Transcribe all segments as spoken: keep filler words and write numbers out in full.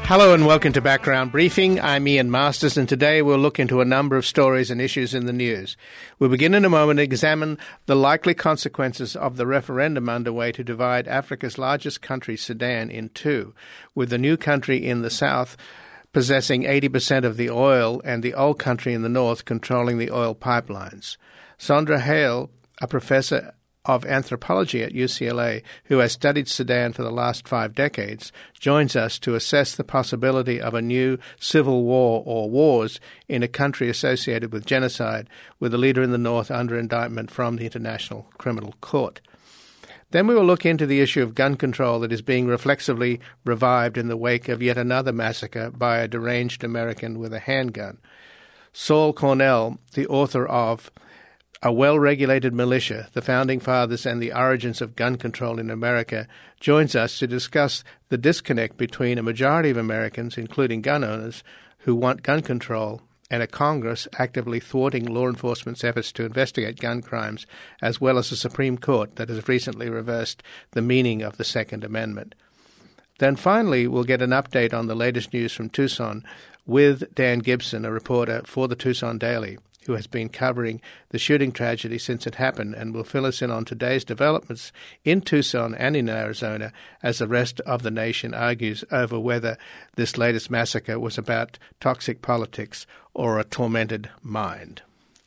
Hello and welcome to Background Briefing. I'm Ian Masters, and today we'll look into a number of stories and issues in the news. We'll begin in a moment to examine the likely consequences of the referendum underway to divide Africa's largest country, Sudan, in two, with the new country in the south possessing eighty percent of the oil and the old country in the north controlling the oil pipelines. Sondra Hale, a professor of anthropology at U C L A, who has studied Sudan for the last five decades, joins us to assess the possibility of a new civil war or wars in a country associated with genocide, with the leader in the north under indictment from the International Criminal Court. Then we will look into the issue of gun control that is being reflexively revived in the wake of yet another massacre by a deranged American with a handgun. Saul Cornell, the author of A Well-Regulated Militia, the Founding Fathers and the Origins of Gun Control in America, joins us to discuss the disconnect between a majority of Americans, including gun owners, who want gun control, and a Congress actively thwarting law enforcement's efforts to investigate gun crimes, as well as a Supreme Court that has recently reversed the meaning of the Second Amendment. Then finally, we'll get an update on the latest news from Tucson with Dan Gibson, a reporter for the Tucson Daily, who has been covering the shooting tragedy since it happened and will fill us in on today's developments in Tucson and in Arizona as the rest of the nation argues over whether this latest massacre was about toxic politics or a tormented mind.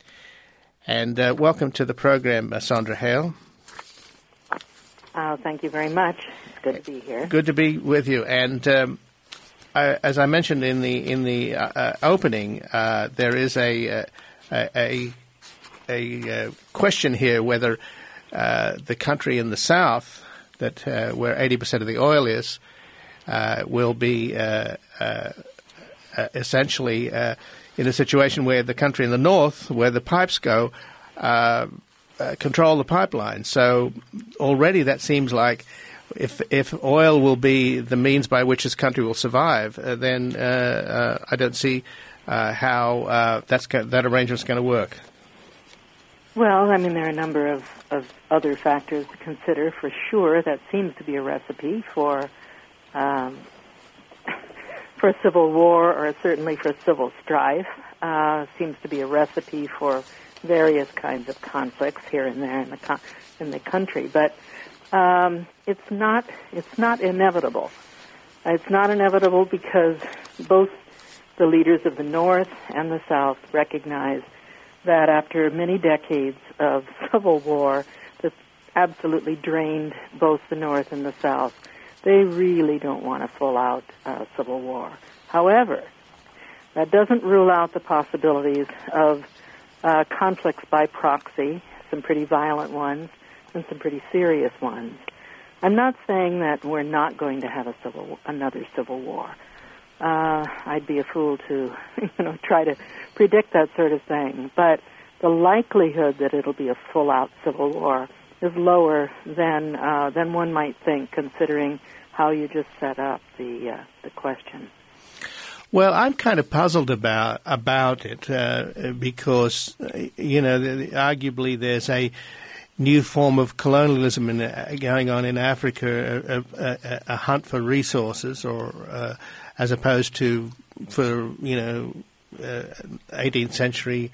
And uh, welcome to the program, uh, Sondra Hale. Uh, thank you very much. It's good to be here. Good to be with you. And um, I, as I mentioned in the in the uh, uh, opening, uh, there is a... Uh, A, a, a question here whether uh, the country in the south, that uh, where eighty percent of the oil is, uh, will be uh, uh, uh, essentially uh, in a situation where the country in the north, where the pipes go, uh, uh, control the pipeline. So already that seems like if if oil will be the means by which this country will survive, uh, then uh, uh, I don't see Uh, how uh, that's that arrangement's going to work. Well, I mean, there are a number of, of other factors to consider. For sure, that seems to be a recipe for um, for civil war, or certainly for civil strife. Uh, seems to be a recipe for various kinds of conflicts here and there in the co- in the country. But um, it's not it's not inevitable. It's not inevitable because both the leaders of the North and the South recognize that after many decades of civil war that absolutely drained both the North and the South, they really don't want a full-out uh, civil war. However, that doesn't rule out the possibilities of uh, conflicts by proxy, some pretty violent ones and some pretty serious ones. I'm not saying that we're not going to have a civil, another civil war. Uh, I'd be a fool to, you know, try to predict that sort of thing. But the likelihood that it'll be a full-out civil war is lower than uh, than one might think, considering how you just set up the uh, the question. Well, I'm kind of puzzled about about it uh, because, you know, arguably there's a new form of colonialism in, uh, going on in Africa, a, a, a hunt for resources, or uh, as opposed to for, you know, uh, eighteenth century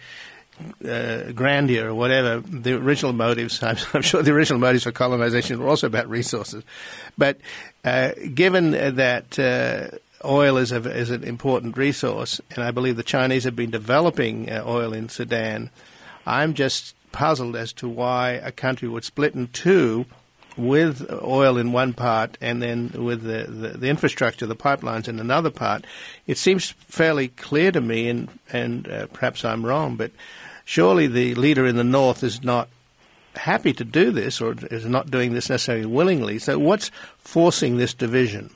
uh, grandeur or whatever. The original motives, I'm, I'm sure the original motives for colonization were also about resources. But uh, given that uh, oil is, a, is an important resource, and I believe the Chinese have been developing uh, oil in Sudan, I'm just puzzled as to why a country would split in two with oil in one part and then with the, the, the infrastructure, the pipelines in another part. It seems fairly clear to me, and, and uh, perhaps I'm wrong, but surely the leader in the north is not happy to do this, or is not doing this necessarily willingly. So what's forcing this division?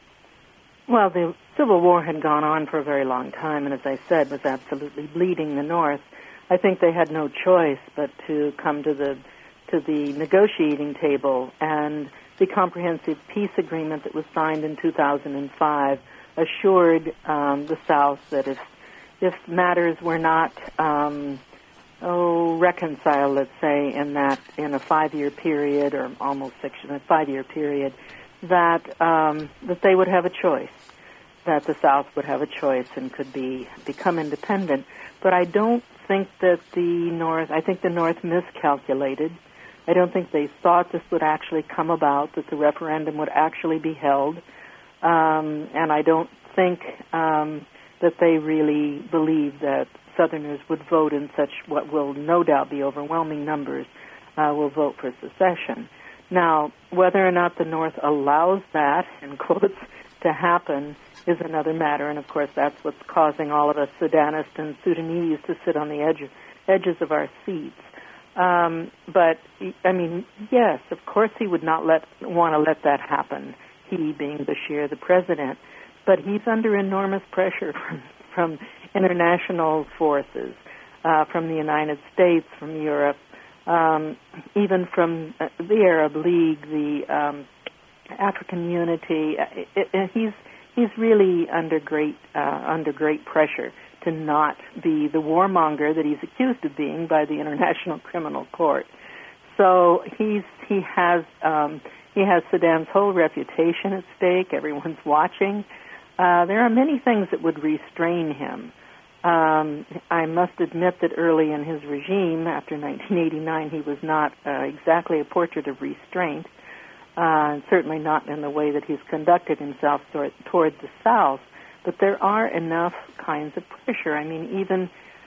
Well, the Civil War had gone on for a very long time, and as I said, was absolutely bleeding the North. I think they had no choice but to come to the to the negotiating table, and the comprehensive peace agreement that was signed in two thousand five assured um, the South that if if matters were not um, oh reconciled, let's say, in that in a five-year period, or almost six, a five-year period, that um, that they would have a choice. that the South would have a choice and could be become independent. But I don't think that the North, I think the North miscalculated. I don't think they thought this would actually come about, that the referendum would actually be held. Um, and I don't think um, that they really believed that Southerners would vote in such what will no doubt be overwhelming numbers uh, will vote for secession. Now, whether or not the North allows that, in quotes, to happen is another matter, and of course that's what's causing all of us Sudanists and Sudanese to sit on the edge, edges of our seats. Um, but, I mean, yes, of course he would not let want to let that happen, he being Bashir, the president, but he's under enormous pressure from, from international forces, uh, from the United States, from Europe, um, even from uh, the Arab League, the um, African Unity. It, it, he's he's really under great uh, under great pressure to not be the warmonger that he's accused of being by the International Criminal Court. So he's he has um, he has Sudan's whole reputation at stake. Everyone's watching. Uh, there are many things that would restrain him. Um, I must admit that early in his regime, after nineteen eighty-nine, he was not uh, exactly a portrait of restraint, uh, and certainly not in the way that he's conducted himself toward, toward the South. But there are enough kinds of pressure. I mean, even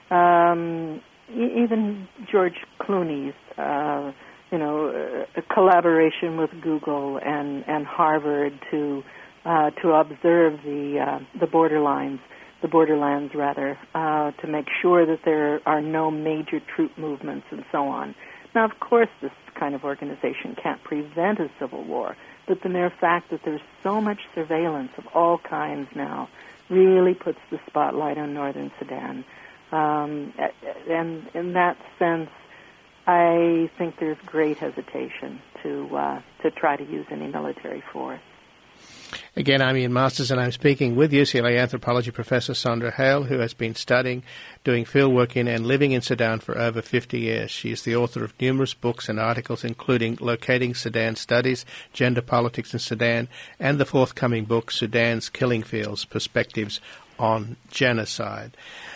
um, e- even George Clooney's, uh, you know, uh, collaboration with Google and, and Harvard to uh, to observe the uh, the borderlines. the borderlands rather, uh, to make sure that there are no major troop movements and so on. Now, of course, this kind of organization can't prevent a civil war, but the mere fact that there's so much surveillance of all kinds now really puts the spotlight on northern Sudan. Um, and in that sense, I think there's great hesitation to uh, to try to use any military force. Again, I'm Ian Masters, and I'm speaking with U C L A anthropology professor Sandra Hale, who has been studying, doing fieldwork in, and living in Sudan for over fifty years. She is the author of numerous books and articles, including Locating Sudan Studies, Gender Politics in Sudan, and the forthcoming book, Sudan's Killing Fields, Perspectives on Genocide.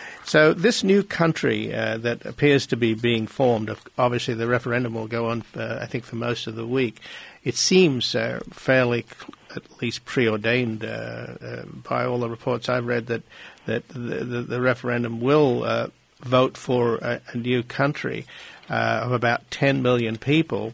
So this new country uh, that appears to be being formed, obviously the referendum will go on, uh, I think, for most of the week. It seems uh, fairly cl- at least preordained uh, uh, by all the reports I've read that that the, the, the referendum will uh, vote for a, a new country uh, of about ten million people,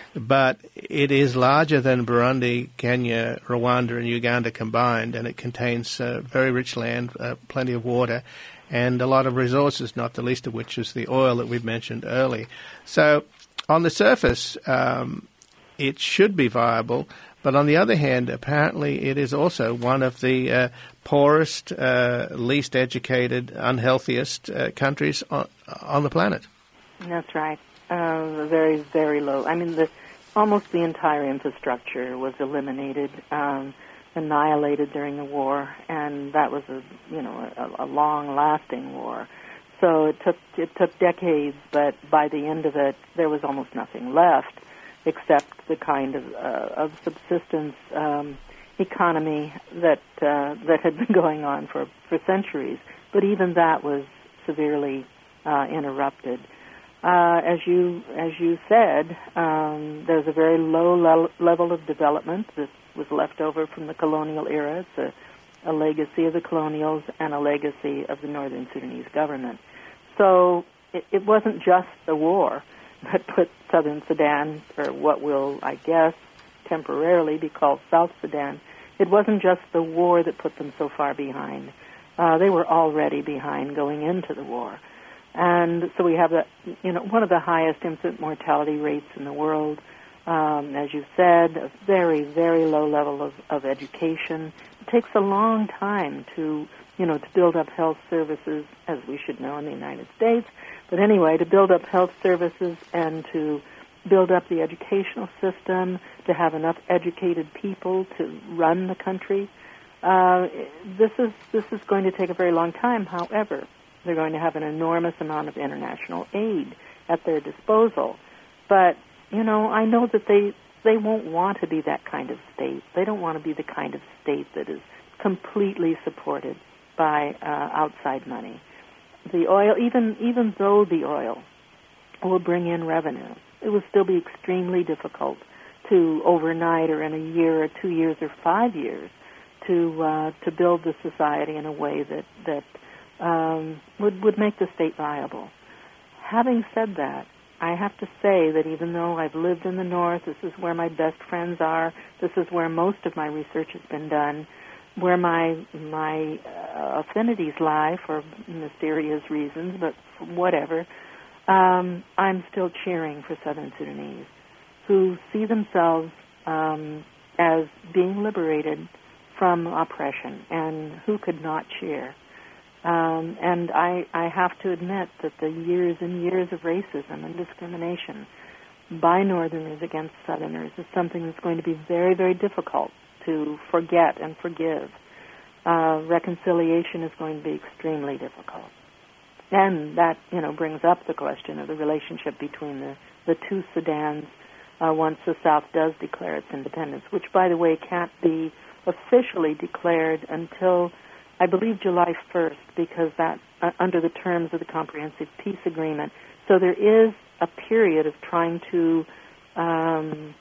but it is larger than Burundi, Kenya, Rwanda, and Uganda combined, and it contains uh, very rich land, uh, plenty of water, and a lot of resources, not the least of which is the oil that we've mentioned early. So on the surface, um, it should be viable. But on the other hand, apparently it is also one of the uh, poorest, uh, least educated, unhealthiest uh, countries on, on the planet. That's right. Uh, very, very low. I mean, the, almost the entire infrastructure was eliminated, um, annihilated during the war, and that was a you know a, a long-lasting war. So it took it took decades, but by the end of it, there was almost nothing left, except the kind of, uh, of subsistence um, economy that uh, that had been going on for, for centuries. But even that was severely uh, interrupted. Uh, as you as you said, um, there's a very low le- level of development that was left over from the colonial era. It's a, a legacy of the colonials and a legacy of the northern Sudanese government. So it, it wasn't just the war that put southern Sudan, or what will, I guess, temporarily be called South Sudan, it wasn't just the war that put them so far behind. Uh, they were already behind going into the war. And so we have, the, you know, one of the highest infant mortality rates in the world. Um, as you said, a very, very low level of, of education. It takes a long time to, you know, to build up health services, as we should know in the United States. But anyway, to build up health services and to build up the educational system, to have enough educated people to run the country, uh, this is this is going to take a very long time. However, they're going to have an enormous amount of international aid at their disposal. But, you know, I know that they they won't want to be that kind of state. They don't want to be the kind of state that is completely supported by uh, outside money. The oil, even even though the oil will bring in revenue, it will still be extremely difficult to overnight or in a year or two years or five years to uh, to build the society in a way that that um, would would make the state viable. Having said that, I have to say that even though I've lived in the North, this is where my best friends are, this is where most of my research has been done, where my my uh, affinities lie for mysterious reasons, but whatever, um, I'm still cheering for Southern Sudanese who see themselves um, as being liberated from oppression, and who could not cheer. Um, and I, I have to admit that the years and years of racism and discrimination by Northerners against Southerners is something that's going to be very, very difficult to forget and forgive. Uh, reconciliation is going to be extremely difficult. And that, you know, brings up the question of the relationship between the, the two Sudans uh, once the South does declare its independence, which, by the way, can't be officially declared until, I believe, July first, because that uh, under the terms of the Comprehensive Peace Agreement. So there is a period of trying to um,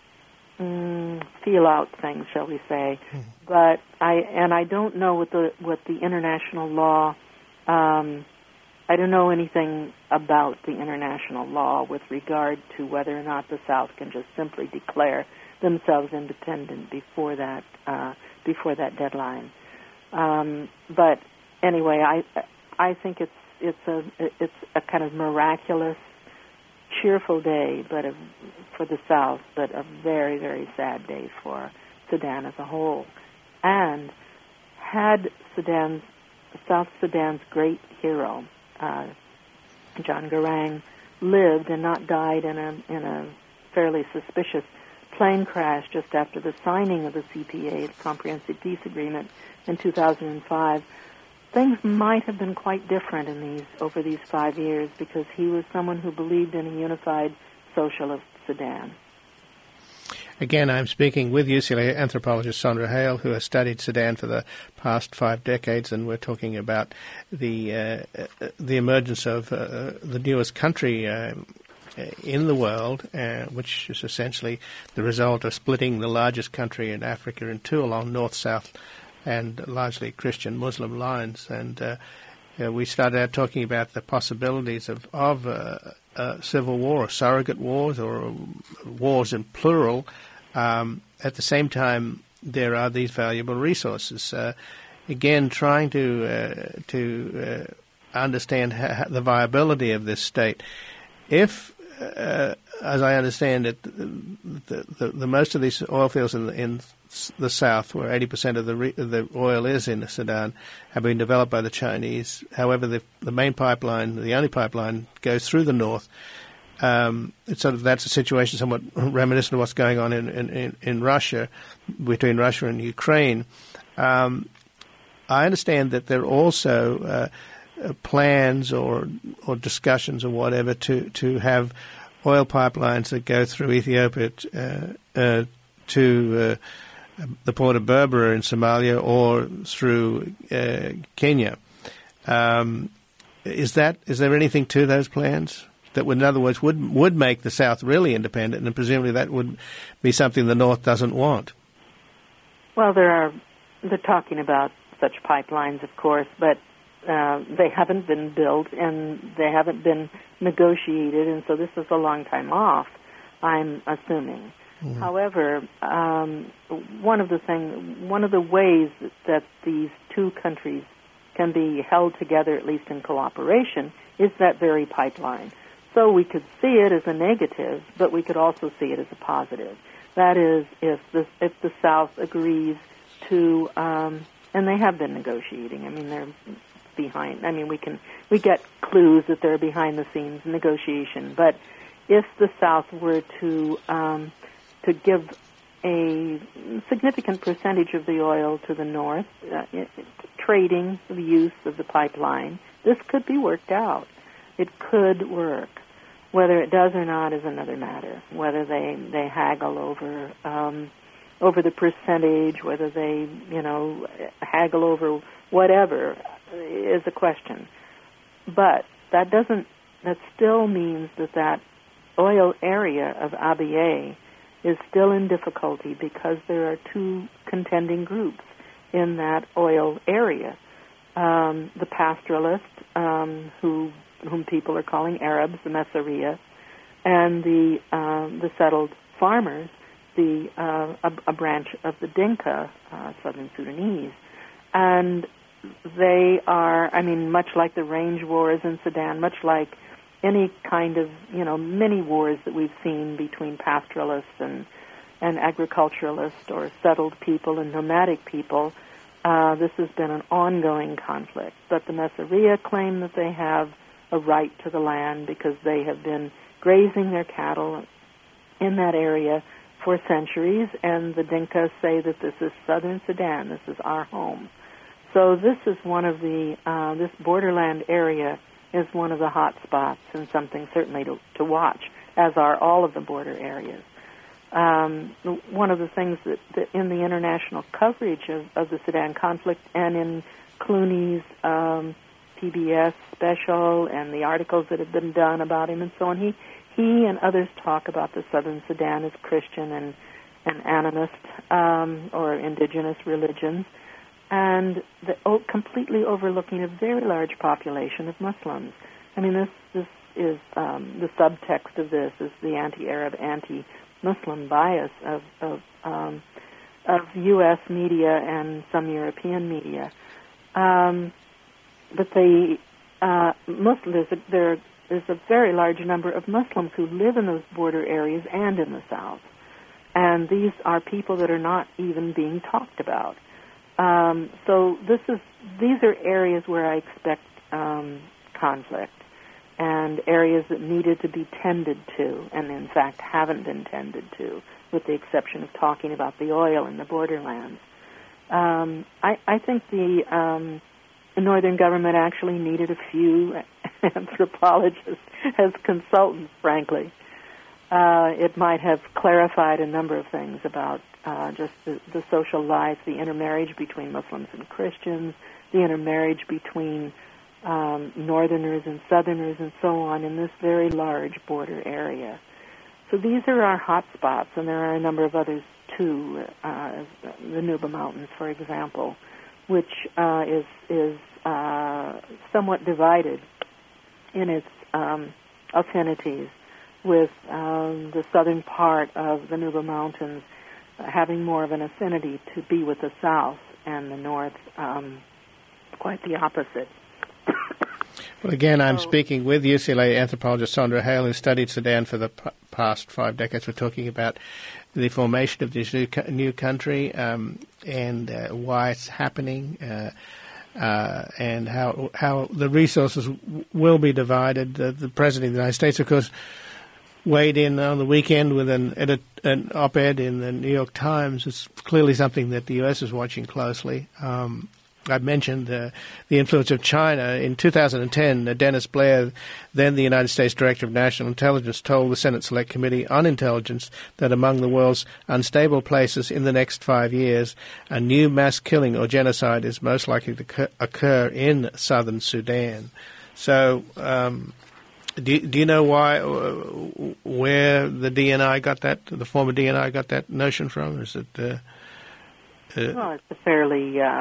mm, feel out things, shall we say. Mm-hmm. But I and I don't know what the what the international law. Um, I don't know anything about the international law with regard to whether or not the South can just simply declare themselves independent before that uh, before that deadline. Um, but anyway, I I think it's it's a it's a kind of miraculous, cheerful day, but a, for the South, but a very very sad day for Sudan as a whole. And had Sudan's South Sudan's great hero, uh, John Garang, lived and not died in a in a fairly suspicious plane crash just after the signing of the C P A, the Comprehensive Peace Agreement, in two thousand five, things might have been quite different in these over these five years because he was someone who believed in a unified socialist Sudan. Again, I'm speaking with U C L A anthropologist Sondra Hale, who has studied Sudan for the past five decades, and we're talking about the uh, the emergence of uh, the newest country uh, in the world, uh, which is essentially the result of splitting the largest country in Africa in two along north-south and largely Christian Muslim lines. And uh, uh, we started out talking about the possibilities of, of uh, uh, civil war, or surrogate wars, or wars in plural. Um, at the same time, there are these valuable resources. Uh, again, trying to uh, to uh, understand ha- the viability of this state. If Uh, as I understand it, the, the, the most of these oil fields in the, in the south, where eighty percent of the re, the oil is in Sudan, have been developed by the Chinese. However, the, the main pipeline, the only pipeline, goes through the north. Um, it's sort of that's a situation somewhat reminiscent of what's going on in, in, in Russia, between Russia and Ukraine. Um, I understand that there are also uh, plans or or discussions or whatever to, to have oil pipelines that go through Ethiopia uh, uh, to uh, the port of Berbera in Somalia or through uh, Kenya. Um, is that is there anything to those plans that would, in other words, would would make the South really independent, and presumably that would be something the North doesn't want? Well, there are they're talking about such pipelines, of course, but Uh, they haven't been built and they haven't been negotiated, and so this is a long time off, I'm assuming. Mm-hmm. However, um, one of the thing, one of the ways that these two countries can be held together, at least in cooperation, is that very pipeline. So we could see it as a negative, but we could also see it as a positive. That is, if the if the South agrees to, um, and they have been negotiating. I mean, they're behind. I mean, we can we get clues that they're behind the scenes negotiation. But if the South were to um, to give a significant percentage of the oil to the North, uh, it, trading the use of the pipeline, this could be worked out. It could work. Whether it does or not is another matter. Whether they they haggle over um, over the percentage, whether they, you know, haggle over whatever, is a question. But that doesn't, that still means that that oil area of Abyei is still in difficulty because there are two contending groups in that oil area. Um, the pastoralists, um, who whom people are calling Arabs, the Messaria, and the um, the settled farmers, the uh, a, a branch of the Dinka, uh, Southern Sudanese, and they are, I mean, much like the range wars in Sudan, much like any kind of, you know, many wars that we've seen between pastoralists and and agriculturalists or settled people and nomadic people. Uh, this has been an ongoing conflict. But the Messaria claim that they have a right to the land because they have been grazing their cattle in that area for centuries, and the Dinka say that this is southern Sudan, this is our home. So this is one of the, uh, this borderland area is one of the hot spots and something certainly to, to watch, as are all of the border areas. Um, one of the things that, that in the international coverage of, of the Sudan conflict and in Clooney's um, P B S special and the articles that have been done about him and so on, he he and others talk about the southern Sudan as Christian and, and animist um, or indigenous religions, and the, oh, completely overlooking a very large population of Muslims. I mean, this this is um, the subtext of this is the anti-Arab, anti-Muslim bias of of, um, of U S media and some European media. Um, but the uh, Muslim, there's a, there is a very large number of Muslims who live in those border areas and in the south, and these are people that are not even being talked about. Um, so this is these are areas where I expect um, conflict, and areas that needed to be tended to, and in fact haven't been tended to, with the exception of talking about the oil in the borderlands. Um, I, I think the, um, the northern government actually needed a few anthropologists as consultants, frankly. Uh, it might have clarified a number of things about uh, just the, the social life, the intermarriage between Muslims and Christians, the intermarriage between um, northerners and southerners and so on in this very large border area. So these are our hot spots, and there are a number of others too, uh, the Nuba Mountains, for example, which uh, is, is uh, somewhat divided in its um, affinities, with um, the southern part of the Nuba Mountains uh, having more of an affinity to be with the south, and the north um, quite the opposite. Well, again, I'm speaking with U C L A anthropologist Sandra Hale, who studied Sudan for the p- past five decades. We're talking about the formation of this new, co- new country um, and uh, why it's happening, uh, uh, and how how the resources w- will be divided. Uh, the President of the United States, of course, weighed in on the weekend with an, edit, an op-ed in the New York Times. It's clearly something that the U S is watching closely. Um, I've mentioned uh, the influence of China. In two thousand ten, uh, Dennis Blair, then the United States Director of National Intelligence, told the Senate Select Committee on Intelligence that among the world's unstable places in the next five years, a new mass killing or genocide is most likely to occur, occur in southern Sudan. So, um, do, do you know why, uh, where the D N I got that, the former D N I got that notion from? Is it? Uh, uh, well, it's a fairly uh,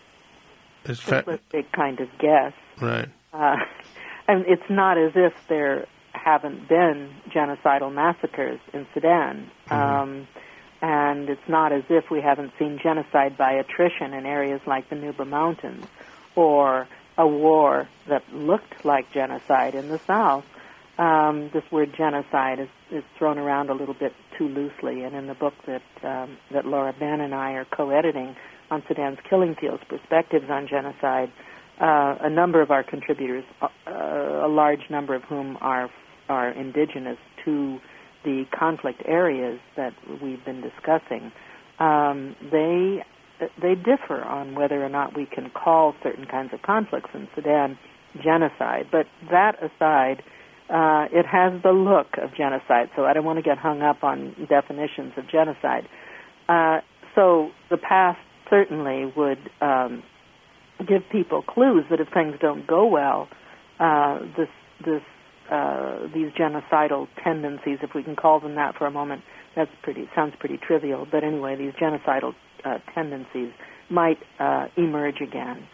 simplistic kind of guess. Right. Uh, and it's not as if there haven't been genocidal massacres in Sudan. Mm-hmm. Um, and it's not as if we haven't seen genocide by attrition in areas like the Nuba Mountains, or a war that looked like genocide in the south. Um, this word genocide is, is thrown around a little bit too loosely, and in the book that um, that Laura Ben and I are co-editing on Sudan's Killing Fields, Perspectives on Genocide, uh, a number of our contributors, uh, a large number of whom are are indigenous to the conflict areas that we've been discussing, um, they they differ on whether or not we can call certain kinds of conflicts in Sudan genocide. But that aside, uh, it has the look of genocide, so I don't want to get hung up on definitions of genocide. Uh, so the past certainly would um, give people clues that if things don't go well, uh, this this uh, these genocidal tendencies, if we can call them that for a moment, that's pretty sounds pretty trivial. But anyway, these genocidal uh, tendencies might uh, emerge again.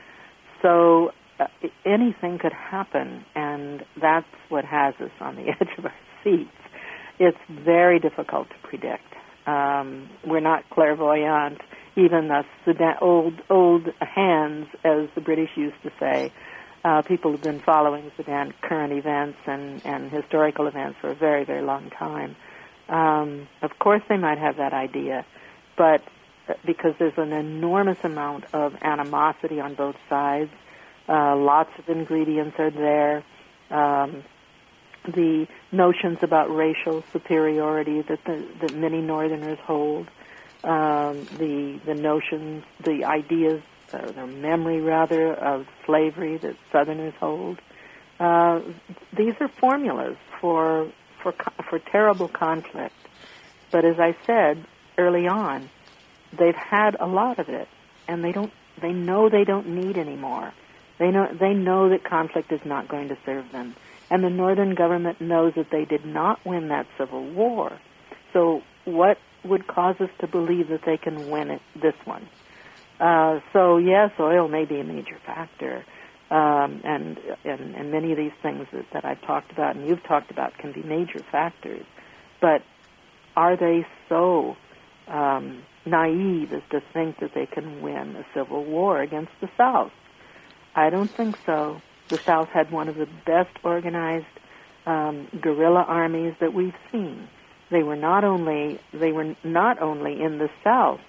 So uh, anything could happen, and that's what has us on the edge of our seats. It's very difficult to predict. Um, we're not clairvoyant. Even the Sudan, old old hands, as the British used to say, uh, people have been following Sudan current events and, and historical events for a very, very long time. Um, of course, they might have that idea, but because there's an enormous amount of animosity on both sides, uh, lots of ingredients are there. Um, the notions about racial superiority that the, that many Northerners hold, um, the the notions, the ideas, uh, the memory rather of slavery that Southerners hold. Uh, these are formulas for for for terrible conflict. But as I said early on, they've had a lot of it, and they don't. They know they don't need any more. They know they know that conflict is not going to serve them. And the Northern government knows that they did not win that civil war. So what would cause us to believe that they can win it, this one? Uh, so yes, oil may be a major factor, um, and, and and many of these things that, that I've talked about and you've talked about can be major factors. But are they so um, naive as to think that they can win a civil war against the South? I don't think so. The South had one of the best organized um, guerrilla armies that we've seen. They were not only they were not only in the South,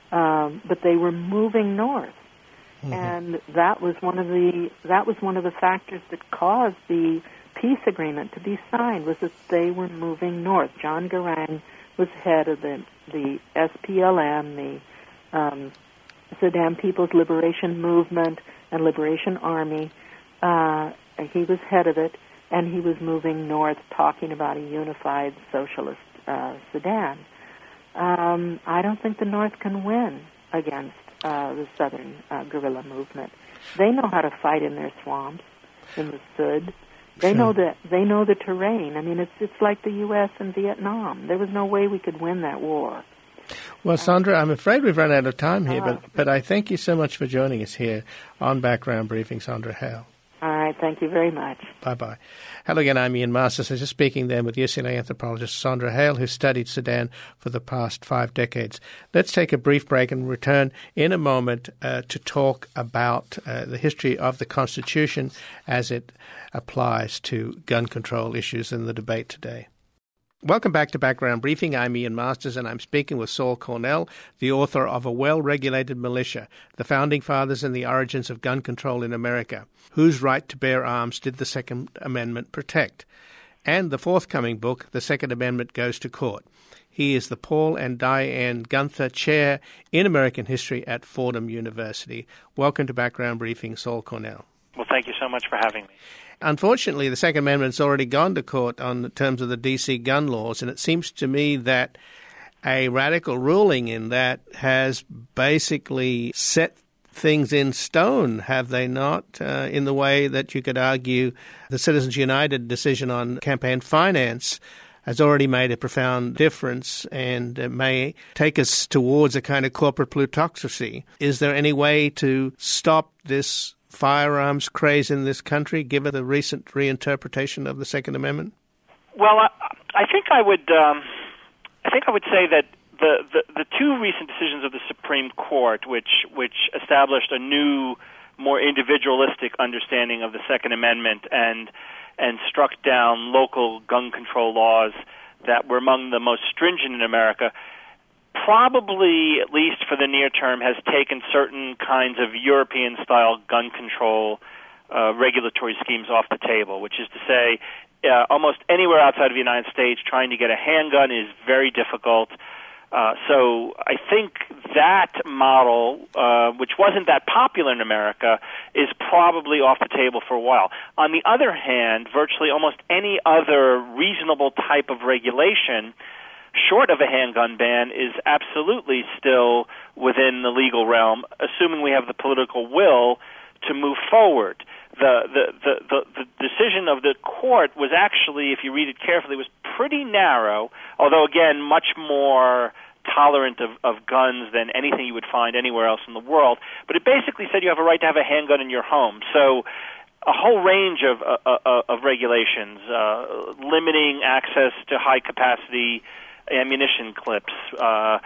um, but they were moving north, mm-hmm. and that was one of the that was one of the factors that caused the peace agreement to be signed. Was that they were moving north. John Garang was head of the the S P L M, the um, Sudan People's Liberation Movement and Liberation Army. Uh, he was head of it, and he was moving north, talking about a unified socialist uh, Sudan. Um, I don't think the North can win against uh, the Southern uh, guerrilla movement. They know how to fight in their swamps, in the Sud. They sure. know the they know the terrain. I mean, it's it's like the U S and Vietnam. There was no way we could win that war. Well, Sandra, I'm afraid we've run out of time here, uh, but but I thank you so much for joining us here on Background Briefing, Sandra Hale. All right, thank you very much. Bye-bye. Hello again, I'm Ian Masters. I was just speaking then with U C L A anthropologist Sandra Hale, who studied Sudan for the past five decades. Let's take a brief break and return in a moment uh, to talk about uh, the history of the Constitution as it applies to gun control issues in the debate today. Welcome back to Background Briefing. I'm Ian Masters, and I'm speaking with Saul Cornell, the author of A Well-Regulated Militia, The Founding Fathers and the Origins of Gun Control in America. Whose right to bear arms did the Second Amendment protect? And the forthcoming book, The Second Amendment Goes to Court. He is the Paul and Diane Gunther Chair in American History at Fordham University. Welcome to Background Briefing, Saul Cornell. Well, thank you so much for having me. Unfortunately, the Second Amendment's already gone to court on the terms of the D C gun laws, and it seems to me that a radical ruling in that has basically set things in stone, have they not, uh, in the way that you could argue the Citizens United decision on campaign finance has already made a profound difference and uh, may take us towards a kind of corporate plutocracy. Is there any way to stop this firearms craze in this country, given the recent reinterpretation of the Second Amendment? Well, I, I think I would. Um, I think I would say that the, the, the two recent decisions of the Supreme Court, which which established a new, more individualistic understanding of the Second Amendment and and struck down local gun control laws that were among the most stringent in America, probably, at least for the near term, has taken certain kinds of European-style gun control uh, regulatory schemes off the table, which is to say uh, almost anywhere outside of the United States, trying to get a handgun is very difficult. Uh, so I think that model, uh, which wasn't that popular in America, is probably off the table for a while. On the other hand, virtually almost any other reasonable type of regulation short of a handgun ban is absolutely still within the legal realm, assuming we have the political will to move forward. The, the, the, the, the decision of the court was actually, if you read it carefully, was pretty narrow, although, again, much more tolerant of, of guns than anything you would find anywhere else in the world. But it basically said you have a right to have a handgun in your home. So a whole range of, uh, uh, of regulations, uh, limiting access to high-capacity ammunition clips, uh,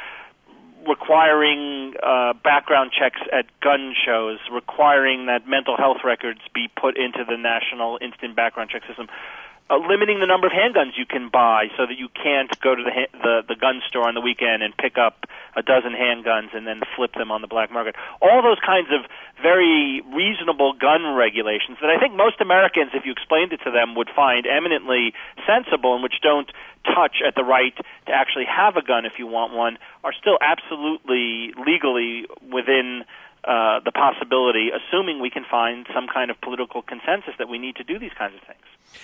requiring uh, background checks at gun shows, requiring that mental health records be put into the national instant background check system, uh, limiting the number of handguns you can buy so that you can't go to the, ha- the the gun store on the weekend and pick up a dozen handguns and then flip them on the black market. All those kinds of very reasonable gun regulations that I think most Americans, if you explained it to them, would find eminently sensible and which don't touch at the right to actually have a gun if you want one, are still absolutely legally within uh, the possibility, assuming we can find some kind of political consensus that we need to do these kinds of things.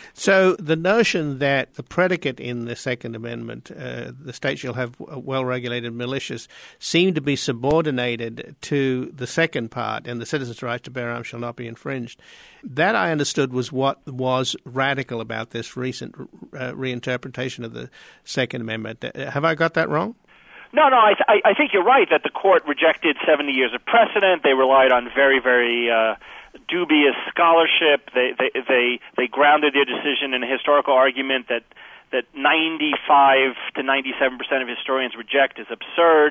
So the notion that the predicate in the Second Amendment, uh, the state shall have well-regulated militias, seem to be subordinated to the second part, and the citizen's right to bear arms shall not be infringed. That, I understood, was what was radical about this recent uh, reinterpretation of the Second Amendment. Uh, have I got that wrong? No, no, I, th- I think you're right that the court rejected seventy years of precedent. They relied on very, very uh, dubious scholarship. They, they they they grounded their decision in a historical argument that that ninety-five to ninety-seven percent of historians reject is absurd.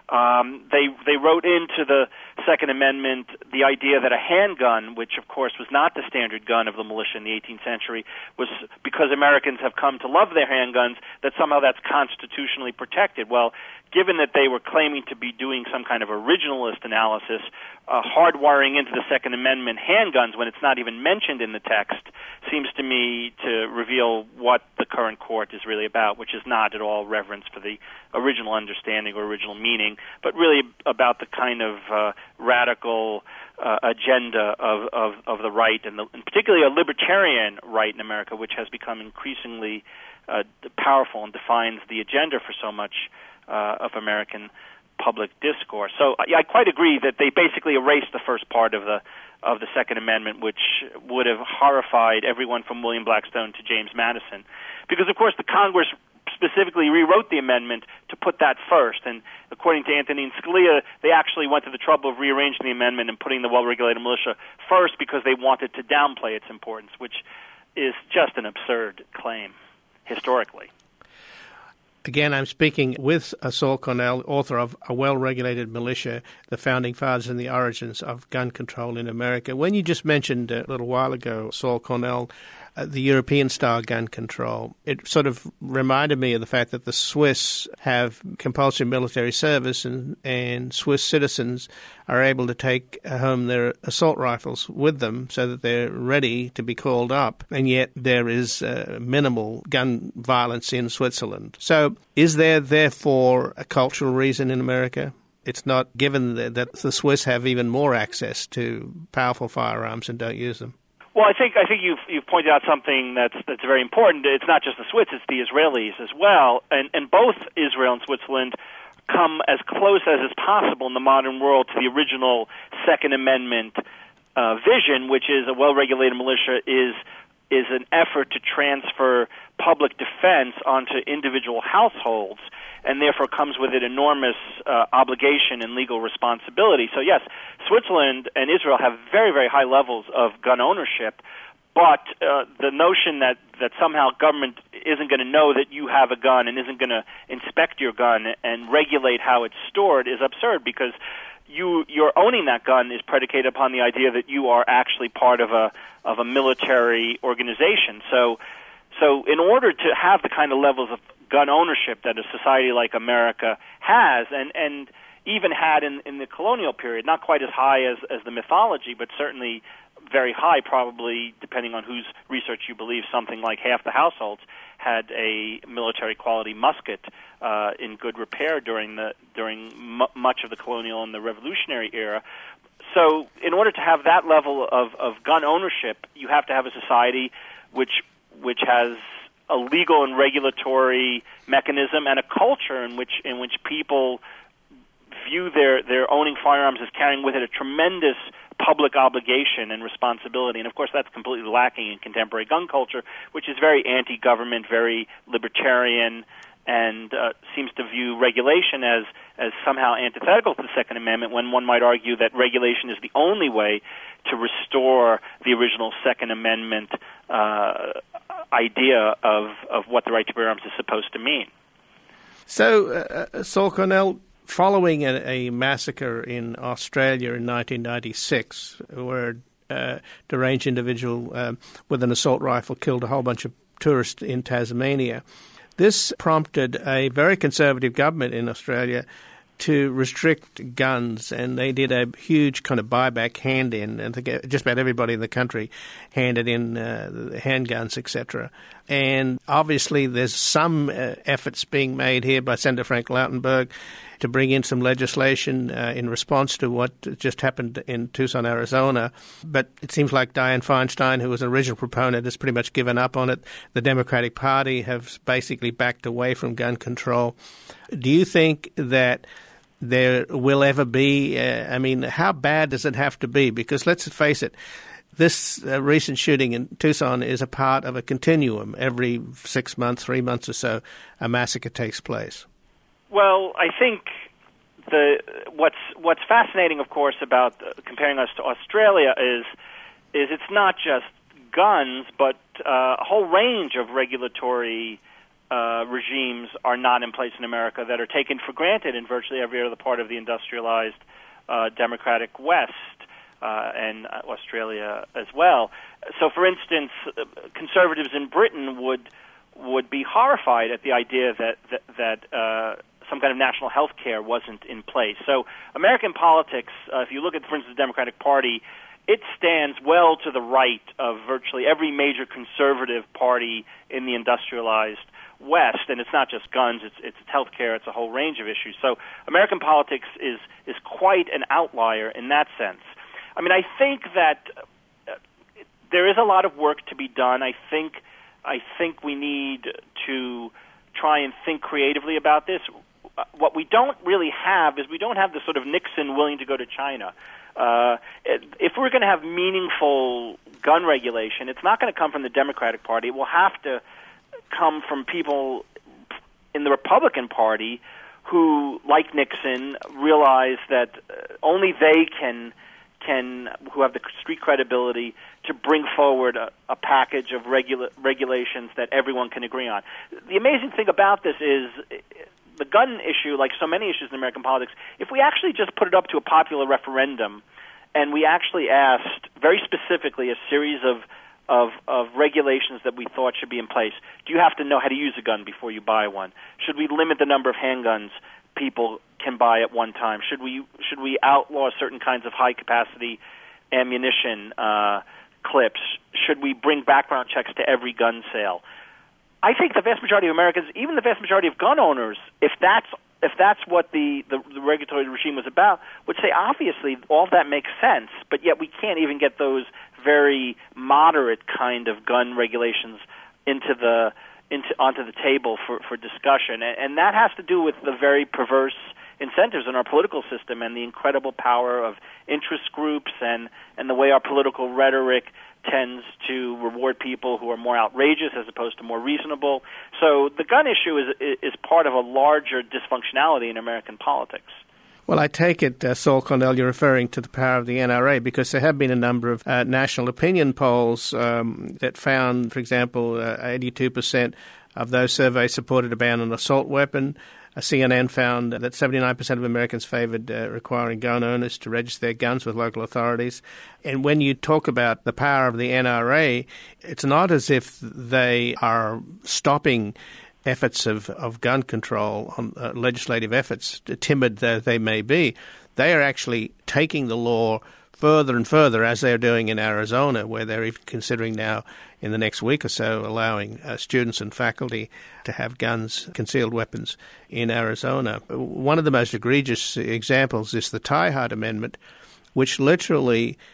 Um, they they wrote into the Second Amendment the idea that a handgun, which of course was not the standard gun of the militia in the eighteenth century, was because Americans have come to love their handguns, that somehow that's constitutionally protected. Well, given that they were claiming to be doing some kind of originalist analysis, uh, hardwiring into the Second Amendment handguns when it's not even mentioned in the text seems to me to reveal what the current court is really about, which is not at all reverence for the original understanding or original meaning, but really about the kind of uh, radical uh, agenda of, of, of the right, and, the, and particularly a libertarian right in America, which has become increasingly uh, powerful and defines the agenda for so much uh, of American public discourse. So I, I quite agree that they basically erased the first part of the of the Second Amendment, which would have horrified everyone from William Blackstone to James Madison, because of course the Congress specifically rewrote the amendment to put that first. And according to Antonin Scalia, they actually went to the trouble of rearranging the amendment and putting the well-regulated militia first because they wanted to downplay its importance, which is just an absurd claim historically. Again, I'm speaking with Saul Cornell, author of A Well-Regulated Militia, The Founding Fathers and the Origins of Gun Control in America. When you just mentioned a little while ago, Saul Cornell, uh, the European-style gun control, it sort of reminded me of the fact that the Swiss have compulsory military service, and, and Swiss citizens are able to take home their assault rifles with them so that they're ready to be called up, and yet there is uh, minimal gun violence in Switzerland. So is there, therefore, a cultural reason in America? It's not given that the Swiss have even more access to powerful firearms and don't use them. Well, I think I think you've you've pointed out something that's that's very important. It's not just the Swiss; it's the Israelis as well, and and both Israel and Switzerland come as close as is possible in the modern world to the original Second Amendment uh, vision, which is a well-regulated militia is is an effort to transfer public defense onto individual households, and therefore comes with an enormous uh, obligation and legal responsibility. So yes, Switzerland and Israel have very, very high levels of gun ownership, but uh, the notion that, that somehow government isn't going to know that you have a gun and isn't going to inspect your gun and regulate how it's stored is absurd, because you your owning that gun is predicated upon the idea that you are actually part of a of a military organization. So so in order to have the kind of levels of gun ownership that a society like America has, and, and even had in, in the colonial period, not quite as high as, as the mythology, but certainly very high, probably, depending on whose research you believe, something like half the households had a military-quality musket uh, in good repair during the during m- much of the colonial and the Revolutionary era. So in order to have that level of, of gun ownership, you have to have a society which which has a legal and regulatory mechanism and a culture in which in which people view their, their owning firearms as carrying with it a tremendous public obligation and responsibility. And, of course, that's completely lacking in contemporary gun culture, which is very anti-government, very libertarian, and uh, seems to view regulation as, as somehow antithetical to the Second Amendment, when one might argue that regulation is the only way to restore the original Second Amendment uh, idea of, of what the right to bear arms is supposed to mean. So, uh, Saul Cornell, following a, a massacre in Australia in nineteen ninety-six, where a uh, deranged individual uh, with an assault rifle killed a whole bunch of tourists in Tasmania, this prompted a very conservative government in Australia to restrict guns, and they did a huge kind of buyback hand-in, and just about everybody in the country handed in uh, handguns, et cetera. And obviously there's some uh, efforts being made here by Senator Frank Lautenberg to bring in some legislation uh, in response to what just happened in Tucson, Arizona. But it seems like Dianne Feinstein, who was an original proponent, has pretty much given up on it. The Democratic Party have basically backed away from gun control. Do you think that there will ever be, uh, I mean, how bad does it have to be? Because let's face it, this uh, recent shooting in Tucson is a part of a continuum. Every six months, three months or so, a massacre takes place. Well, I think the what's what's fascinating, of course, about uh, comparing us to Australia is is it's not just guns, but uh, a whole range of regulatory Uh, regimes are not in place in America that are taken for granted in virtually every other part of the industrialized uh, democratic West uh, and uh, Australia as well. So, for instance, uh, conservatives in Britain would would be horrified at the idea that that, that uh, some kind of national health care wasn't in place. So, American politics, uh, if you look at, for instance, the Democratic Party, it stands well to the right of virtually every major conservative party in the industrialized West, and it's not just guns, it's it's health care, it's a whole range of issues. So American politics is is quite an outlier in that sense. I mean, I think that uh, there is a lot of work to be done. I think I think we need to try and think creatively about this. What we don't really have is we don't have the sort of Nixon willing to go to China. Uh, if we're going to have meaningful gun regulation, it's not going to come from the Democratic Party. It will have to come from people in the Republican Party who, like Nixon, realize that only they can can who have the street credibility to bring forward a, a package of regula- regulations that everyone can agree on. The amazing thing about this is the gun issue, like so many issues in American politics, if we actually just put it up to a popular referendum and we actually asked very specifically a series of Of, of regulations that we thought should be in place. Do you have to know how to use a gun before you buy one? Should we limit the number of handguns people can buy at one time? Should we should we outlaw certain kinds of high capacity ammunition uh, clips? Should we bring background checks to every gun sale? I think the vast majority of Americans, even the vast majority of gun owners, if that's if that's what the, the, the regulatory regime was about, would say obviously all that makes sense, but yet we can't even get those very moderate kind of gun regulations into the into onto the table for, for discussion, and, and that has to do with the very perverse incentives in our political system and the incredible power of interest groups and, and the way our political rhetoric tends to reward people who are more outrageous as opposed to more reasonable. So the gun issue is is part of a larger dysfunctionality in American politics. Well, I take it, uh, Saul Cornell, you're referring to the power of the N R A, because there have been a number of uh, national opinion polls um, that found, for example, uh, eighty-two percent of those surveyed supported a ban on assault weapon. Uh, C N N found that seventy-nine percent of Americans favored uh, requiring gun owners to register their guns with local authorities. And when you talk about the power of the N R A, it's not as if they are stopping efforts of, of gun control, on uh, legislative efforts, timid though they may be. They are actually taking the law further and further, as they're doing in Arizona, where they're even considering now in the next week or so allowing uh, students and faculty to have guns, concealed weapons, in Arizona. One of the most egregious examples is the Tyhart Amendment, which literally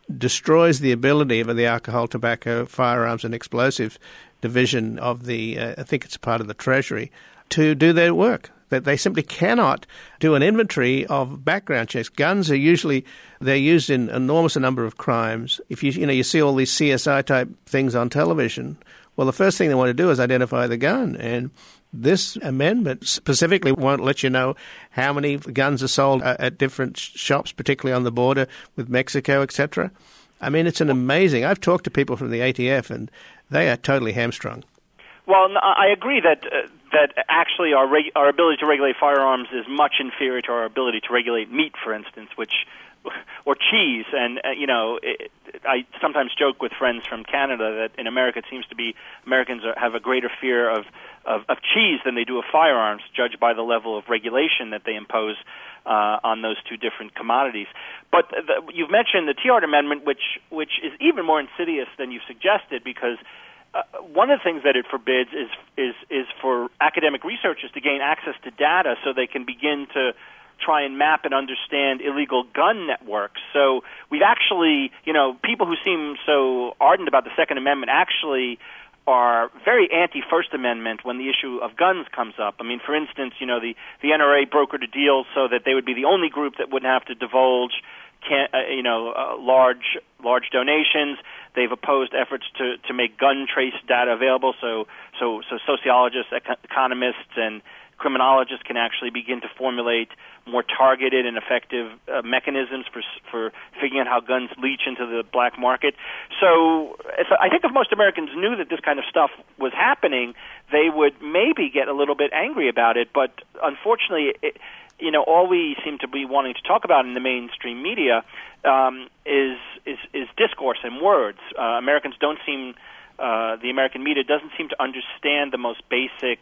destroys the ability of the Alcohol, Tobacco, Firearms and Explosive Division of the, uh, I think it's part of the Treasury, to do their work. That they simply cannot do an inventory of background checks. Guns are usually, they're used in an enormous number of crimes. If you, you know, you see all these C S I type things on television, well, the first thing they want to do is identify the gun. And this amendment specifically won't let you know how many guns are sold at different shops, particularly on the border with Mexico, et cetera. I mean, it's an amazing, I've talked to people from the A T F and they are totally hamstrung. Well, I agree that uh, that actually our reg- our ability to regulate firearms is much inferior to our ability to regulate meat, for instance, which or cheese. And uh, you know, it, I sometimes joke with friends from Canada that in America it seems to be Americans are, have a greater fear of, of of cheese than they do of firearms, judged by the level of regulation that they impose uh, on those two different commodities. But the, you've mentioned the Tiahrt Amendment, which which is even more insidious than you suggested, because Uh, one of the things that it forbids is is is for academic researchers to gain access to data so they can begin to try and map and understand illegal gun networks. So we've actually, you know, people who seem so ardent about the Second Amendment actually are very anti-First Amendment when the issue of guns comes up. I mean, for instance, you know, the, the N R A brokered a deal so that they would be the only group that wouldn't have to divulge, can, uh, you know, uh, large large donations. They've opposed efforts to, to make gun trace data available, so so so sociologists, econ- economists, and criminologists can actually begin to formulate more targeted and effective uh, mechanisms for for figuring out how guns leach into the black market. So if, I think if most Americans knew that this kind of stuff was happening, they would maybe get a little bit angry about it. But unfortunately, it, you know, all we seem to be wanting to talk about in the mainstream media um, is, is is discourse and words. Uh, Americans don't seem, uh, the American media doesn't seem to understand the most basic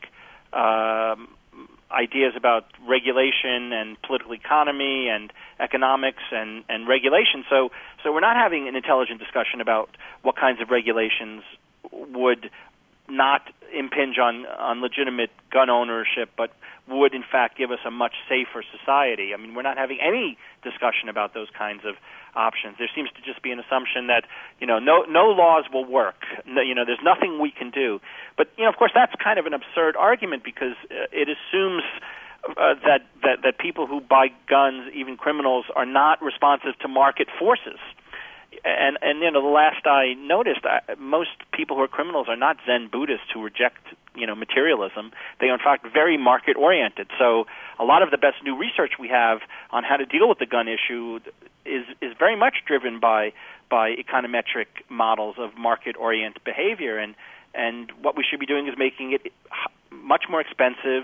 um, ideas about regulation and political economy and economics and, and regulation. So, so we're not having an intelligent discussion about what kinds of regulations would not impinge on, on legitimate gun ownership, but would in fact give us a much safer society. I mean, we're not having any discussion about those kinds of options. There seems to just be an assumption that, you know, no no laws will work. No, you know, there's nothing we can do. But, you know, of course, that's kind of an absurd argument because uh, it assumes uh, that, that, that people who buy guns, even criminals, are not responsive to market forces. And, and you know, the last I noticed, I, most people who are criminals are not Zen Buddhists who reject, you know, materialism. They are, in fact, very market-oriented. So a lot of the best new research we have on how to deal with the gun issue is is very much driven by by econometric models of market-oriented behavior. And, and what we should be doing is making it much more expensive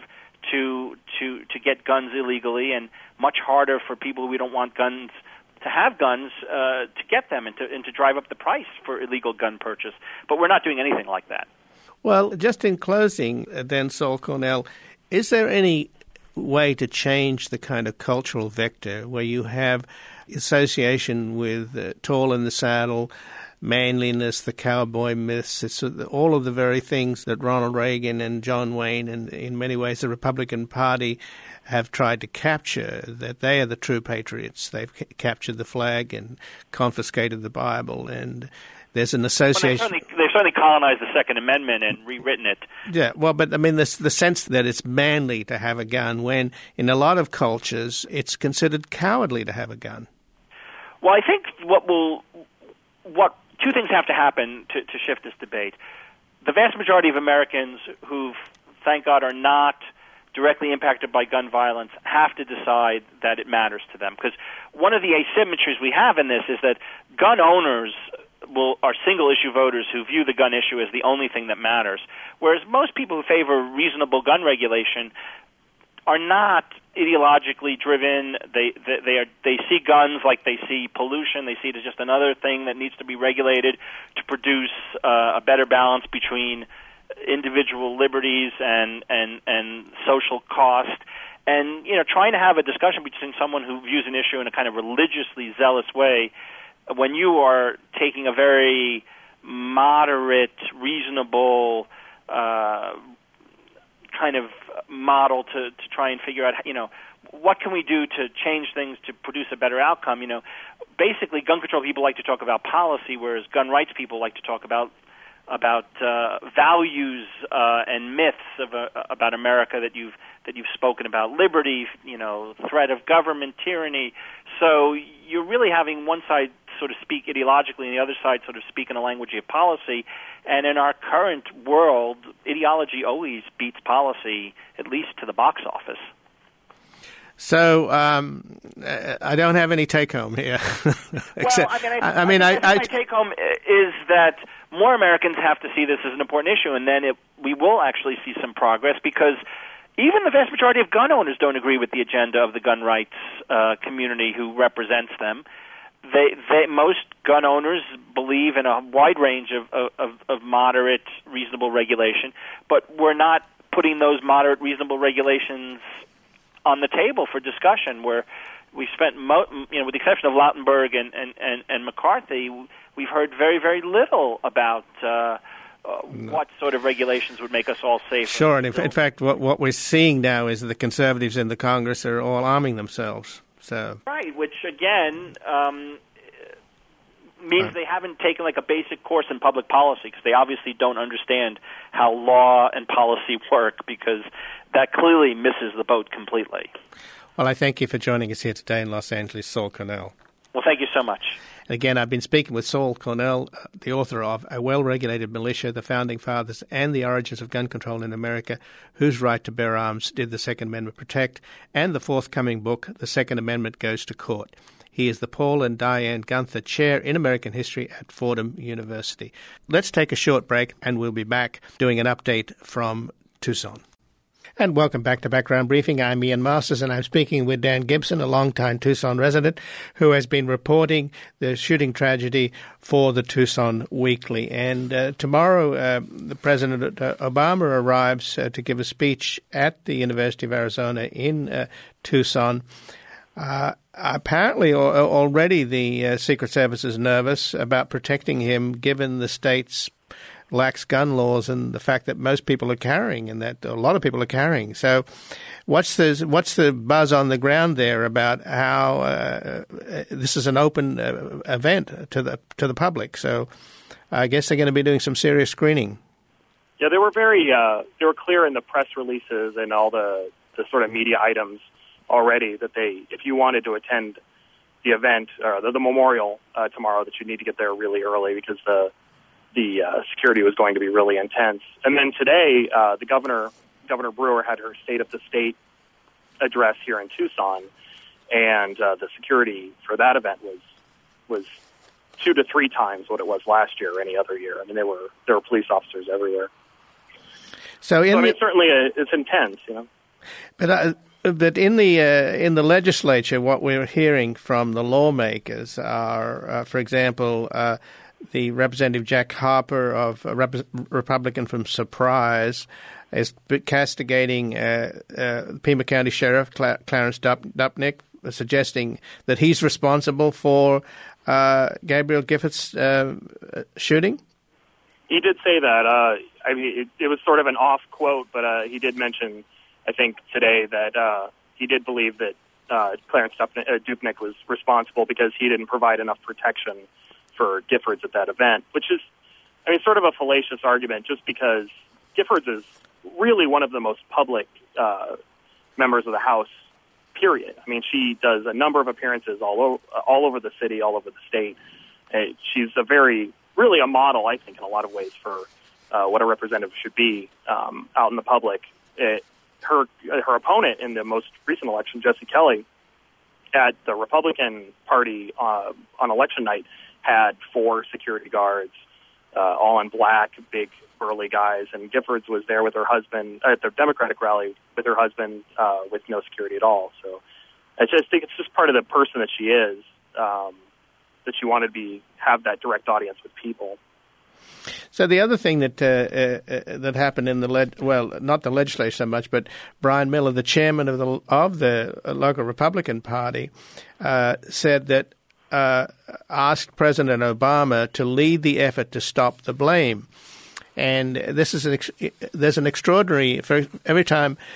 to to to get guns illegally and much harder for people who don't want guns to have guns uh, to get them and to, and to drive up the price for illegal gun purchase. But we're not doing anything like that. Well, just in closing, then, Sol Cornell, is there any way to change the kind of cultural vector where you have association with uh, tall in the saddle, manliness, the cowboy myths, it's all of the very things that Ronald Reagan and John Wayne and in many ways the Republican Party have tried to capture, that they are the true patriots. They've c- captured the flag and confiscated the Bible, and there's an association. Well, they've, certainly, they've certainly colonized the Second Amendment and rewritten it. Yeah, well, but I mean, the, the sense that it's manly to have a gun when in a lot of cultures it's considered cowardly to have a gun. Well, I think what will, what two things have to happen to, to shift this debate. The vast majority of Americans who, thank God, are not directly impacted by gun violence have to decide that it matters to them. Because one of the asymmetries we have in this is that gun owners will are single-issue voters who view the gun issue as the only thing that matters, whereas most people who favor reasonable gun regulation are not ideologically driven. They they, they are they see guns like they see pollution. They see it as just another thing that needs to be regulated to produce uh, a better balance between individual liberties and, and, and social cost. And, you know, trying to have a discussion between someone who views an issue in a kind of religiously zealous way when you are taking a very moderate, reasonable uh, kind of model to, to try and figure out, you know, what can we do to change things to produce a better outcome? You know, basically, gun control people like to talk about policy, whereas gun rights people like to talk about about uh, values uh, and myths of uh, about America that you've that you've spoken about: liberty, you know, threat of government, tyranny. So you're really having one side sort of speak ideologically, and the other side sort of speak in a language of policy. And in our current world, ideology always beats policy, at least to the box office. So um, I don't have any take-home here. Except, well, I mean, I, I, mean, I, I, I my take-home is that more Americans have to see this as an important issue, and then it, we will actually see some progress, because even the vast majority of gun owners don't agree with the agenda of the gun rights uh, community who represents them. They, they, most gun owners believe in a wide range of, of, of moderate, reasonable regulation, but we're not putting those moderate, reasonable regulations on the table for discussion. Where we spent, mo- you know, with the exception of Lautenberg and, and, and, and McCarthy, we've heard very, very little about uh, uh, no. what sort of regulations would make us all safer. Sure, and in, in fact, what, what we're seeing now is that the conservatives in the Congress are all arming themselves. So. Right, which again um, means right. they haven't taken like a basic course in public policy, because they obviously don't understand how law and policy work, because that clearly misses the boat completely. Well, I thank you for joining us here today in Los Angeles, Saul Cornell. Well, thank you so much. Again, I've been speaking with Saul Cornell, the author of A Well-Regulated Militia, The Founding Fathers and the Origins of Gun Control in America, Whose Right to Bear Arms Did the Second Amendment Protect, and the forthcoming book, The Second Amendment Goes to Court. He is the Paul and Diane Gunther Chair in American History at Fordham University. Let's take a short break, and we'll be back doing an update from Tucson. And welcome back to Background Briefing. I'm Ian Masters, and I'm speaking with Dan Gibson, a longtime Tucson resident who has been reporting the shooting tragedy for the Tucson Weekly. And uh, tomorrow, uh, the President Obama arrives uh, to give a speech at the University of Arizona in uh, Tucson. Uh, apparently, already the uh, Secret Service is nervous about protecting him, given the state's lax gun laws and the fact that most people are carrying, and that a lot of people are carrying. So what's the what's the buzz on the ground there about how uh, this is an open uh, event to the to the public? So I guess they're going to be doing some serious screening. Yeah, they were very uh, they were clear in the press releases and all the, the sort of media items already that they, if you wanted to attend the event or the, the memorial uh, tomorrow, that you need to get there really early, because the the uh, security was going to be really intense. And then today, uh, the governor, Governor Brewer, had her State of the State address here in Tucson, and uh, the security for that event was was two to three times what it was last year or any other year. I mean, there were there were police officers everywhere. So, in so I mean, the, certainly a, it's intense, you know. But uh, but in the uh, in the legislature, what we're hearing from the lawmakers are, uh, for example, Uh, the Representative Jack Harper, of a Rep- Republican from Surprise, is castigating uh, uh, Pima County Sheriff Cla- Clarence Dup- Dupnick, suggesting that he's responsible for uh, Gabriel Giffords' uh, shooting. He did say that. Uh, I mean, it, it was sort of an off quote, but uh, he did mention, I think, today that uh, he did believe that uh, Clarence Dupnick, uh, Dupnick was responsible because he didn't provide enough protection for Giffords at that event, which is, I mean, sort of a fallacious argument, just because Giffords is really one of the most public uh, members of the House, period. I mean, she does a number of appearances all over, all over the city, all over the state. Uh, she's a very, really a model, I think, in a lot of ways for uh, what a representative should be um, out in the public. It, her, her opponent in the most recent election, Jesse Kelly, at the Republican Party uh, on election night, had four security guards, uh, all in black, big, burly guys, and Giffords was there with her husband at the Democratic rally with her husband uh, with no security at all. So I just think it's just part of the person that she is, um, that she wanted to be have that direct audience with people. So the other thing that uh, uh, that happened in the leg- well, not the legislature so much, but Brian Miller, the chairman of the of the local Republican Party, uh, said that. Uh, asked President Obama to lead the effort to stop the blame. And this is an ex- there's an extraordinary, for every time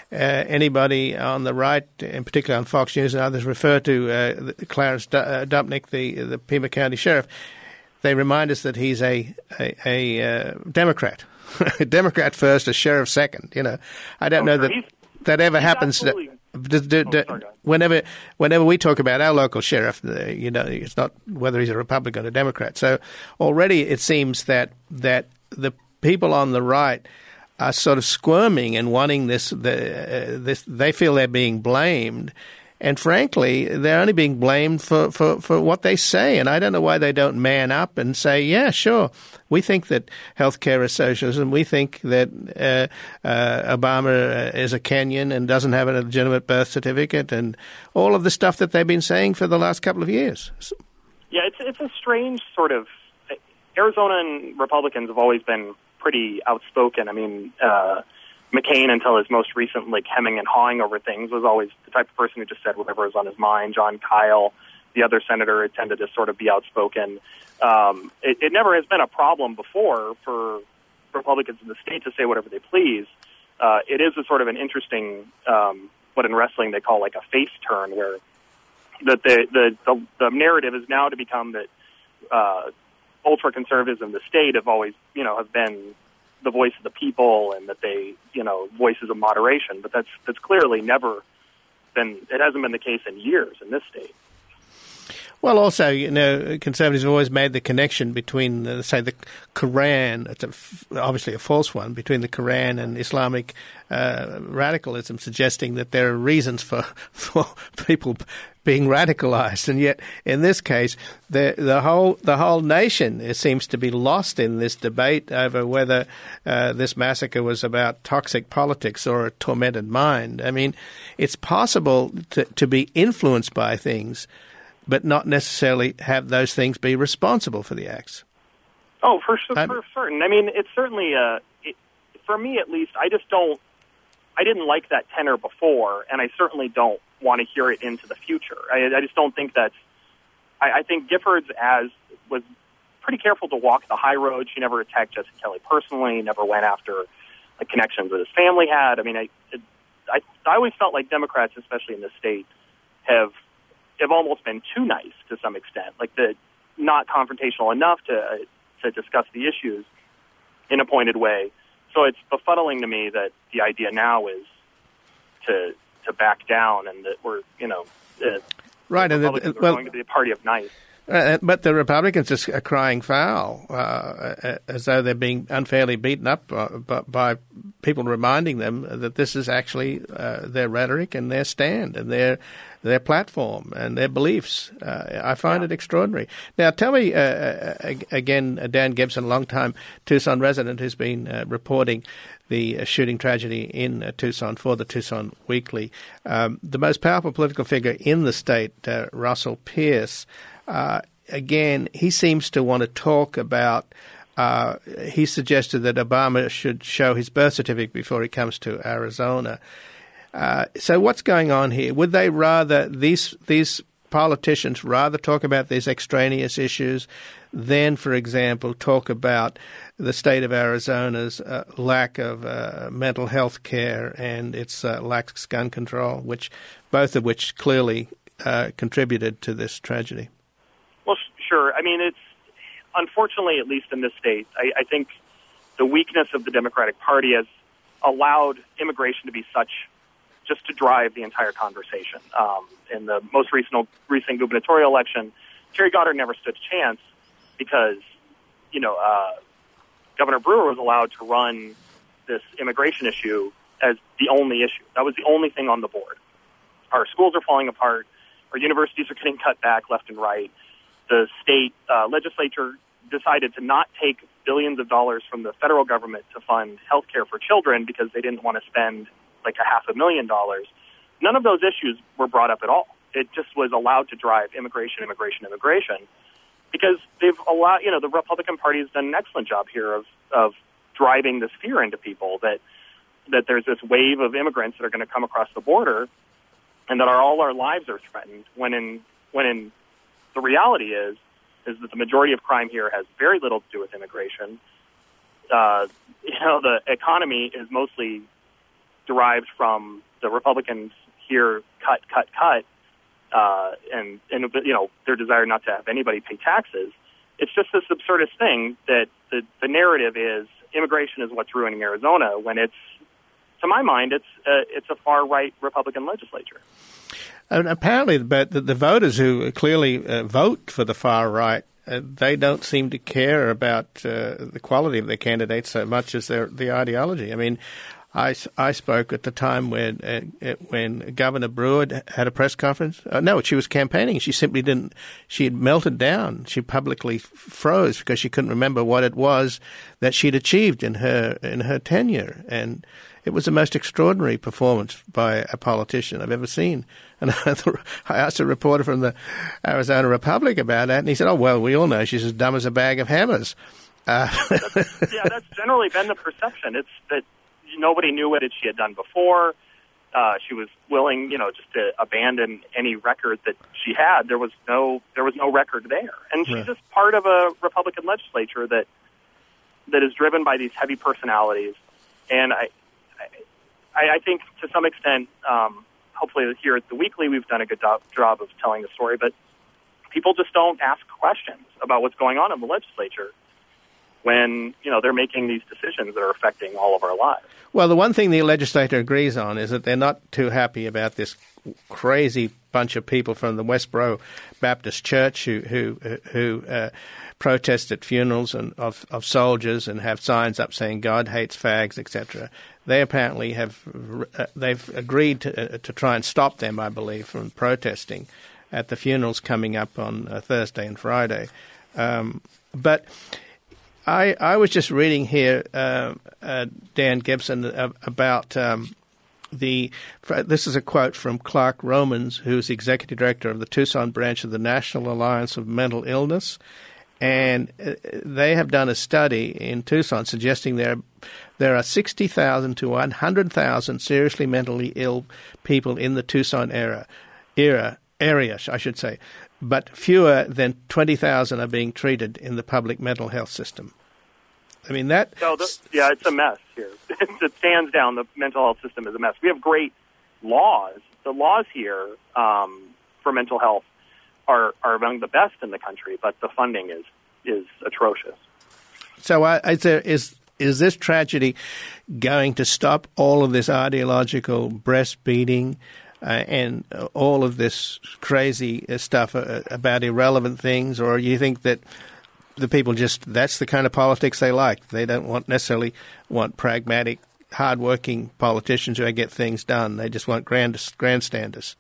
uh, anybody on the right, in particular on Fox News and others, refer to uh, Clarence D- uh, Dupnick, the the Pima County Sheriff, they remind us that he's a a, a uh, Democrat, Democrat first, a sheriff second. You know, I don't oh, know that he's, that ever he's happens. Absolutely- D- d- d- oh, sorry, whenever, whenever we talk about our local sheriff, uh, you know, it's not whether he's a Republican or a Democrat. So already it seems that that the people on the right are sort of squirming and wanting this. The, uh, this they feel they're being blamed, and frankly, they're only being blamed for, for, for what they say. And I don't know why they don't man up and say, "Yeah, sure, we think that healthcare is socialism. We think that uh, uh, Obama is a Kenyan and doesn't have a legitimate birth certificate," and all of the stuff that they've been saying for the last couple of years. Yeah, it's it's a strange sort of. Arizona and Republicans have always been pretty outspoken. I mean, uh, McCain, until his most recent like hemming and hawing over things, was always the type of person who just said whatever was on his mind. John Kyle, the other senator, tended to sort of be outspoken. Um, it, it never has been a problem before for Republicans in the state to say whatever they please. Uh, it is a sort of an interesting, um, what in wrestling they call like a face turn, where that the, the, the, the narrative is now to become that uh, ultra-conservatives in the state have always, you know, have been the voice of the people and that they, you know, voices of moderation. But that's that's clearly never been, it hasn't been the case in years in this state. Well, also, you know, conservatives have always made the connection between, uh, say, the Quran, it's a, obviously a false one, between the Quran and Islamic uh, radicalism, suggesting that there are reasons for, for people being radicalized. And yet, in this case, the the whole the whole nation seems to be lost in this debate over whether uh, this massacre was about toxic politics or a tormented mind. I mean, it's possible to, to be influenced by things, but not necessarily have those things be responsible for the acts. Oh, for, for certain. I mean, it's certainly, uh, it, for me at least, I just don't, I didn't like that tenor before, and I certainly don't want to hear it into the future. I, I just don't think that's, I, I think Giffords as was pretty careful to walk the high road. She never attacked Jesse Kelly personally, never went after the connections that his family had. I mean, I, it, I, I always felt like Democrats, especially in this state, have have almost been too nice to some extent, like the not confrontational enough to uh, to discuss the issues in a pointed way. So it's befuddling to me that the idea now is to to back down and that we're, you know, uh, right, and Republicans the, are well, going to be a party of nice. Uh, but the Republicans just are crying foul, uh, as though they're being unfairly beaten up by, by people reminding them that this is actually uh, their rhetoric and their stand and their their platform and their beliefs. Uh, I find yeah. it extraordinary. Now, tell me, uh, again, Dan Gibson, long-time Tucson resident who's been uh, reporting the uh, shooting tragedy in uh, Tucson for the Tucson Weekly. Um, the most powerful political figure in the state, uh, Russell Pierce, Uh, again, he seems to want to talk about, uh, he suggested that Obama should show his birth certificate before he comes to Arizona. Uh, so what's going on here? Would they rather, these these politicians rather talk about these extraneous issues than, for example, talk about the state of Arizona's uh, lack of uh, mental health care and its uh, lax gun control, which both of which clearly uh, contributed to this tragedy? Well, sure. I mean, it's unfortunately, at least in this state, I, I think the weakness of the Democratic Party has allowed immigration to be such, just to drive the entire conversation. Um, in the most recent recent gubernatorial election, Terry Goddard never stood a chance because, you know, uh, Governor Brewer was allowed to run this immigration issue as the only issue. That was the only thing on the board. Our schools are falling apart. Our universities are getting cut back left and right. The state uh, legislature decided to not take billions of dollars from the federal government to fund health care for children because they didn't want to spend like a half a million dollars. None of those issues were brought up at all. It just was allowed to drive immigration, immigration, immigration, because they've allowed, you know, the Republican Party has done an excellent job here of, of driving this fear into people that, that there's this wave of immigrants that are going to come across the border and that our, all our lives are threatened, when in, when in, the reality is, is that the majority of crime here has very little to do with immigration. Uh, you know, the economy is mostly derived from the Republicans here cut, cut, cut, uh, and, and, you know, their desire not to have anybody pay taxes. It's just this absurdist thing that the, the narrative is immigration is what's ruining Arizona, when it's, to my mind, it's uh, it's a far-right Republican legislature. And apparently, but the, the voters who clearly uh, vote for the far right, uh, they don't seem to care about uh, the quality of their candidates so much as their the ideology. I mean, I, I spoke at the time when uh, when Governor Brewer had a press conference. Uh, no, she was campaigning. She simply didn't. She had melted down. She publicly froze because she couldn't remember what it was that she'd achieved in her in her tenure. And it was the most extraordinary performance by a politician I've ever seen. And I asked a reporter from the Arizona Republic about that, and he said, "Oh well, we all know she's as dumb as a bag of hammers." Uh, that's, yeah, that's generally been the perception. It's that nobody knew what she had done before. Uh, she was willing, you know, just to abandon any record that she had. There was no, there was no record there, and she's right. just part of a Republican legislature that that is driven by these heavy personalities. And I, I, I think to some extent, um, hopefully here at the Weekly, we've done a good do- job of telling the story. But people just don't ask questions about what's going on in the legislature when, you know, they're making these decisions that are affecting all of our lives. Well, the one thing the legislature agrees on is that they're not too happy about this crazy bunch of people from the Westboro Baptist Church who who who uh, protest at funerals and of, of soldiers and have signs up saying God hates fags, et cetera. They apparently have uh, they've agreed to uh, to try and stop them, I believe, from protesting at the funerals coming up on uh, Thursday and Friday. Um, but I, I was just reading here, uh, uh, Dan Gibson, uh, about um, the. This is a quote from Clark Romans, who's executive director of the Tucson branch of the National Alliance of Mental Illness, and uh, they have done a study in Tucson suggesting there there are sixty thousand to one hundred thousand seriously mentally ill people in the Tucson era, era area, I should say. But fewer than twenty thousand are being treated in the public mental health system. I mean, that... No, the, yeah, it's a mess here. It stands down. The mental health system is a mess. We have great laws. The laws here um, for mental health are, are among the best in the country, but the funding is is atrocious. So uh, is, there, is, is this tragedy going to stop all of this ideological breastfeeding Uh, and uh, all of this crazy uh, stuff uh, about irrelevant things, or you think that the people just, that's the kind of politics they like? They don't want necessarily want pragmatic, hard-working politicians who get things done. They just want grand, grandstanders.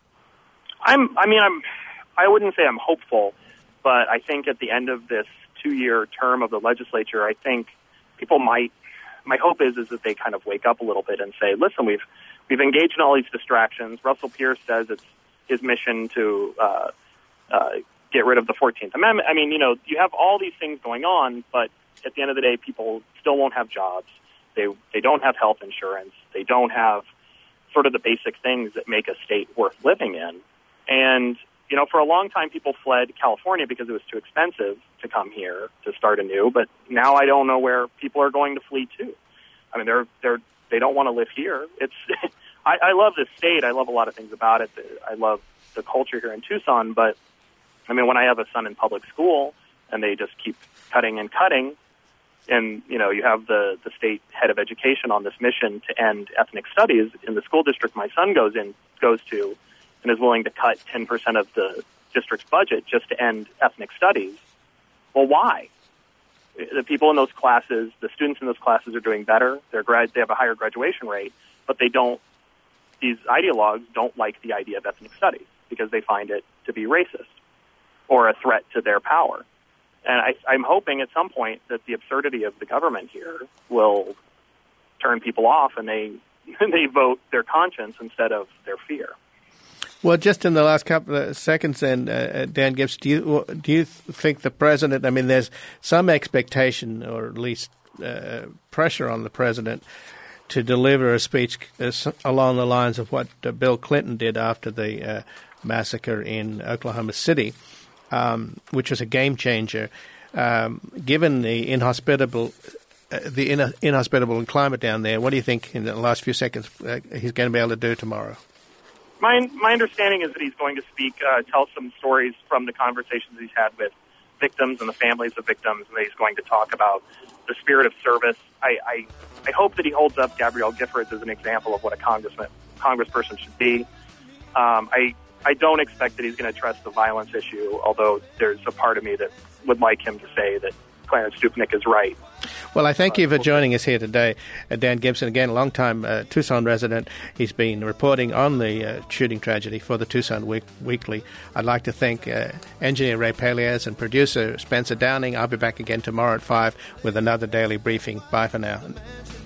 I'm, I mean, I'm, I wouldn't say I'm hopeful, but I think at the end of this two-year term of the legislature, I think people might, my hope is, is that they kind of wake up a little bit and say, listen, we've, We've engaged in all these distractions. Russell Pierce says it's his mission to uh, uh, get rid of the fourteenth Amendment. I mean, you know, you have all these things going on, but at the end of the day, people still won't have jobs. They they don't have health insurance. They don't have sort of the basic things that make a state worth living in. And, you know, for a long time, people fled California because it was too expensive to come here to start anew. But now I don't know where people are going to flee to. I mean, they're they're they don't want to live here. It's I, I love this state. I love a lot of things about it. I love the culture here in Tucson. But, I mean, when I have a son in public school and they just keep cutting and cutting, and, you know, you have the, the state head of education on this mission to end ethnic studies in the school district my son goes in goes to and is willing to cut ten percent of the district's budget just to end ethnic studies. Well, why? The people in those classes, the students in those classes are doing better. They're grad, they have a higher graduation rate, but they don't, these ideologues don't like the idea of ethnic studies because they find it to be racist or a threat to their power. And I, I'm hoping at some point that the absurdity of the government here will turn people off and they they vote their conscience instead of their fear. Well, just in the last couple of seconds, then, uh, Dan Gibbs, do you do you think the president? I mean, there's some expectation, or at least uh, pressure on the president, to deliver a speech uh, along the lines of what uh, Bill Clinton did after the uh, massacre in Oklahoma City, um, which was a game changer. Um, given the inhospitable uh, the in- inhospitable climate down there. What do you think in the last few seconds uh, he's going to be able to do tomorrow? My my understanding is that he's going to speak, uh, tell some stories from the conversations he's had with victims and the families of victims, and that he's going to talk about the spirit of service. I, I, I hope that he holds up Gabrielle Giffords as an example of what a congressman, congressperson should be. Um, I I don't expect that he's going to address the violence issue, although there's a part of me that would like him to say that Clarence Stupnick is right. Well, I thank you for joining us here today. Uh, Dan Gibson, again, a long-time uh, Tucson resident. He's been reporting on the uh, shooting tragedy for the Tucson Week- Weekly. I'd like to thank uh, engineer Ray Palias and producer Spencer Downing. I'll be back again tomorrow at five with another daily briefing. Bye for now.